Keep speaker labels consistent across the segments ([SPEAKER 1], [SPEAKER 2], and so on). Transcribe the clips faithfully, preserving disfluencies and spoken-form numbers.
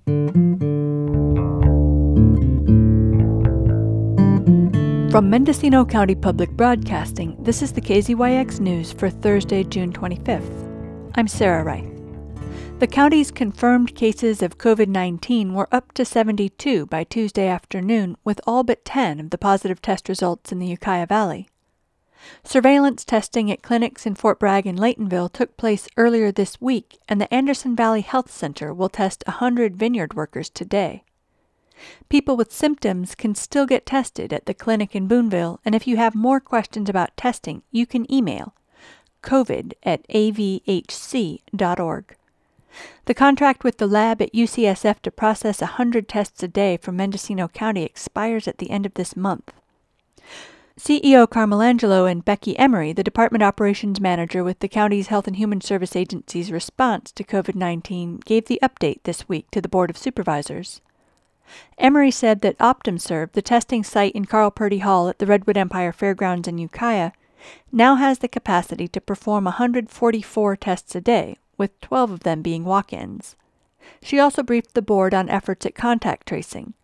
[SPEAKER 1] From Mendocino County Public Broadcasting, this is the K Z Y X News for Thursday, June twenty-fifth. I'm Sarah Wright. The county's confirmed cases of covid nineteen were up to seventy-two by Tuesday afternoon, with all but ten of the positive test results in the Ukiah Valley. Surveillance testing at clinics in Fort Bragg and Laytonville took place earlier this week, and the Anderson Valley Health Center will test one hundred vineyard workers today. People with symptoms can still get tested at the clinic in Boonville, and if you have more questions about testing, you can email covid at a v h c dot org. The contract with the lab at U C S F to process one hundred tests a day from Mendocino County expires at the end of this month. C E O Carmel Angelo and Becky Emery, the Department Operations Manager with the county's Health and Human Service Agency's response to covid nineteen, gave the update this week to the Board of Supervisors. Emery said that OptumServe, the testing site in Carl Purdy Hall at the Redwood Empire Fairgrounds in Ukiah, now has the capacity to perform one hundred forty-four tests a day, with twelve of them being walk-ins. She also briefed the board on efforts at contact tracing.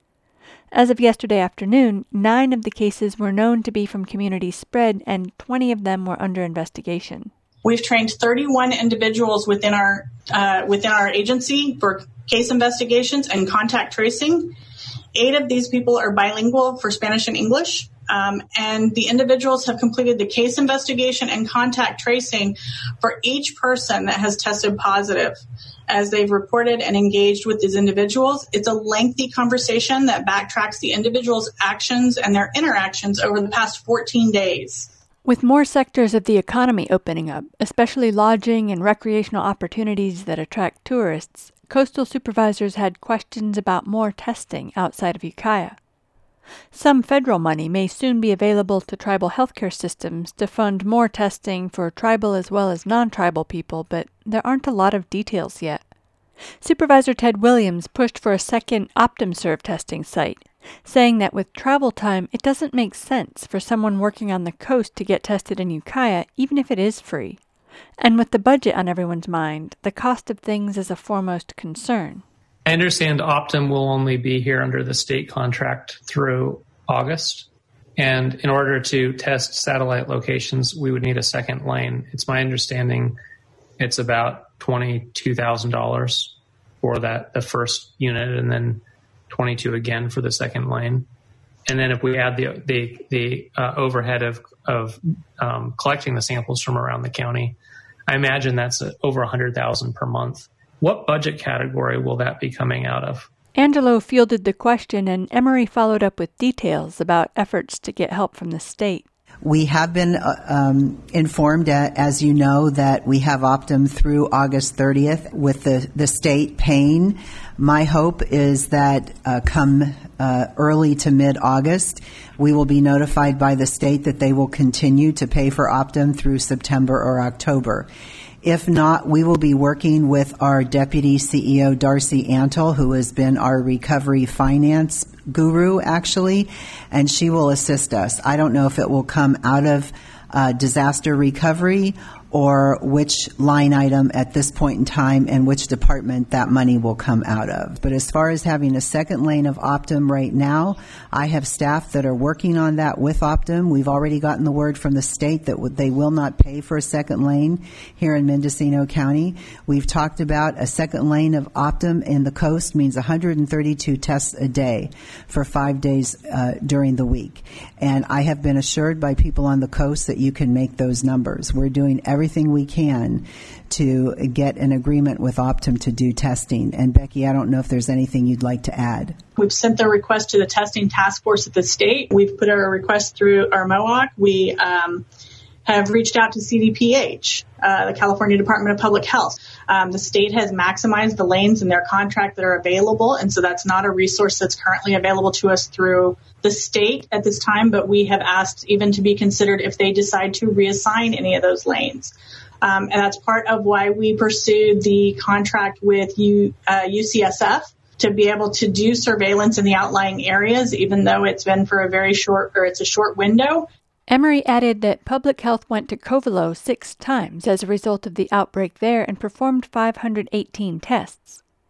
[SPEAKER 1] As of yesterday afternoon, nine of the cases were known to be from community spread, and twenty of them were under investigation.
[SPEAKER 2] We've trained thirty-one individuals within our uh, within our agency for case investigations and contact tracing. Eight of these people are bilingual for Spanish and English, um, and the individuals have completed the case investigation and contact tracing for each person that has tested positive. As they've reported and engaged with these individuals, it's a lengthy conversation that backtracks the individuals' actions and their interactions over the past fourteen days.
[SPEAKER 1] With more sectors of the economy opening up, especially lodging and recreational opportunities that attract tourists, coastal supervisors had questions about more testing outside of Ukiah. Some federal money may soon be available to tribal healthcare systems to fund more testing for tribal as well as non-tribal people, but there aren't a lot of details yet. Supervisor Ted Williams pushed for a second OptumServe testing site, saying that with travel time, it doesn't make sense for someone working on the coast to get tested in Ukiah, even if it is free. And with the budget on everyone's mind, the cost of things is a foremost concern.
[SPEAKER 3] I understand Optum will only be here under the state contract through August. And in order to test satellite locations, we would need a second lane. It's my understanding it's about twenty-two thousand dollars for that, the first unit, and then twenty-two again for the second lane. And then if we add the the, the uh, overhead of, of um, collecting the samples from around the county, I imagine that's uh, over one hundred thousand dollars per month. What budget category will that be coming out of?
[SPEAKER 1] Angelo fielded the question, and Emery followed up with details about efforts to get help from the state.
[SPEAKER 4] We have been uh, um, informed, uh, as you know, that we have Optum through August thirtieth with the, the state paying. My hope is that uh, come uh, early to mid-August, we will be notified by the state that they will continue to pay for Optum through September or October. If not, we will be working with our Deputy C E O, Darcy Antle, who has been our recovery finance guru, actually, and she will assist us. I don't know if it will come out of uh, disaster recovery or which line item at this point in time and which department that money will come out of. But as far as having a second lane of Optum right now, I have staff that are working on that with Optum. We've already gotten the word from the state that they will not pay for a second lane here in Mendocino County. We've talked about a second lane of Optum in the coast means one hundred thirty-two tests a day for five days uh, during the week. And I have been assured by people on the coast that you can make those numbers. We're doing everything everything we can to get an agreement with Optum to do testing. And Becky, I don't know if there's anything you'd like to add.
[SPEAKER 2] We've sent the request to the testing task force at the state. We've put our request through our M O A C. We um, have reached out to C D P H, uh, the California Department of Public Health. Um, the state has maximized the lanes in their contract that are available, and so that's not a resource that's currently available to us through the state at this time, but we have asked even to be considered if they decide to reassign any of those lanes. Um, and that's part of why we pursued the contract with U, uh, U C S F to be able to do surveillance in the outlying areas, even though it's been for a very short, or it's a short window.
[SPEAKER 1] Emery added that Public Health went to Covelo six times as a result of the outbreak there and performed five hundred eighteen tests.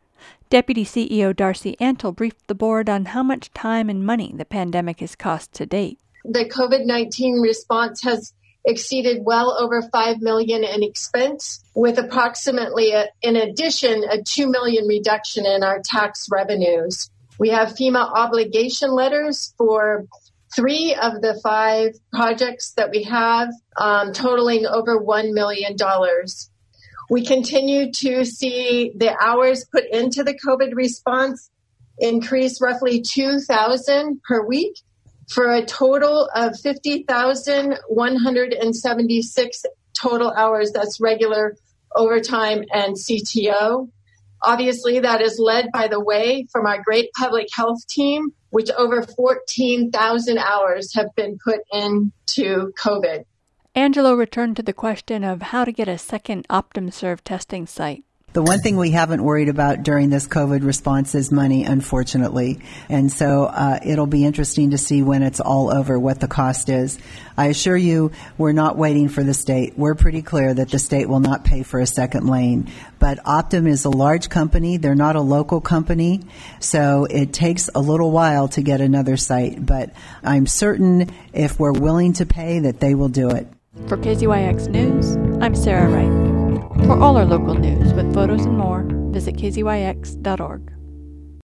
[SPEAKER 1] Deputy C E O Darcy Antle briefed the board on how much time and money the pandemic has cost to date.
[SPEAKER 5] The COVID nineteen response has exceeded well over five million dollars in expense, with approximately, a, in addition, a two million dollars reduction in our tax revenues. We have FEMA obligation letters for three of the five projects that we have, um, totaling over one million dollars. We continue to see the hours put into the COVID response increase roughly two thousand per week, for a total of fifty thousand one hundred seventy-six total hours. That's regular overtime and C T O. Obviously, that is led by the way from our great public health team, which over fourteen thousand hours have been put into COVID.
[SPEAKER 1] Angelo returned to the question of how to get a second OptumServe testing site.
[SPEAKER 4] The one thing we haven't worried about during this COVID response is money, unfortunately. And so uh, it'll be interesting to see when it's all over what the cost is. I assure you, we're not waiting for the state. We're pretty clear that the state will not pay for a second lane. But Optum is a large company. They're not a local company. So it takes a little while to get another site. But I'm certain if we're willing to pay that they will do it.
[SPEAKER 1] For K Z Y X News, I'm Sarah Wright. For all our local news with photos and more, visit k z y x dot org.